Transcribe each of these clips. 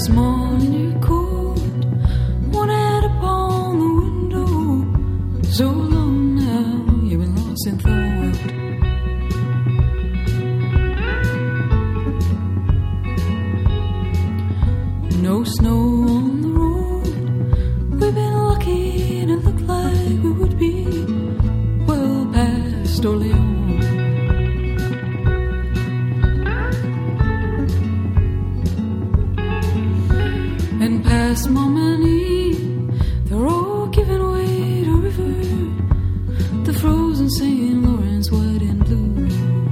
small and you're cold. One hand upon the window. So long now you've been lost in thought. No snow on the road. We've been lucky and it looked like we would be well past Orleans. And past Montmagny, they're all giving way to river, the frozen St. Lawrence, white and blue.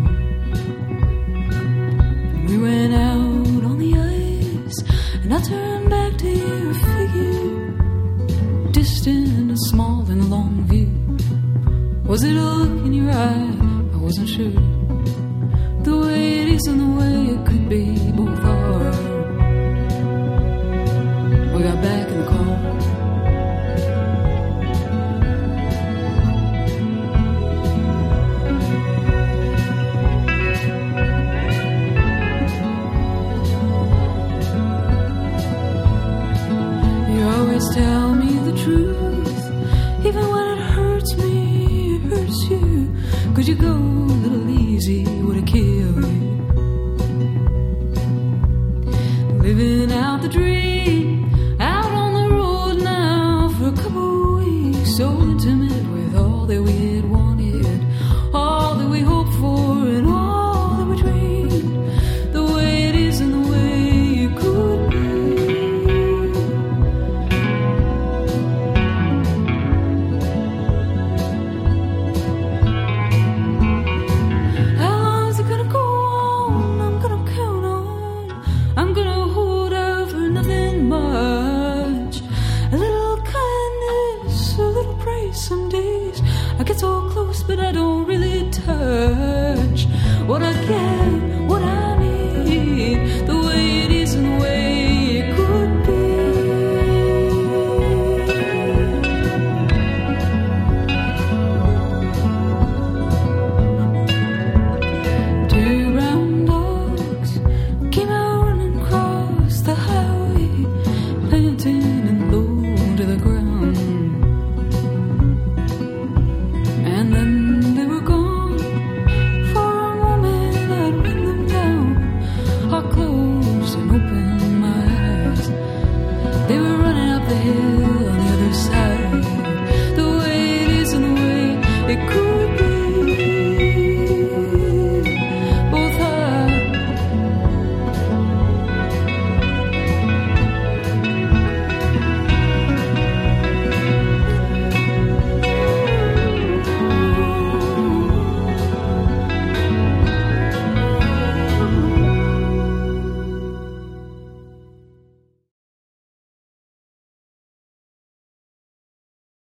And we went out on the ice, and I turned back to your figure, distant and small in long view. Was it a look in your eye? I wasn't sure. The way it is and the way it could be.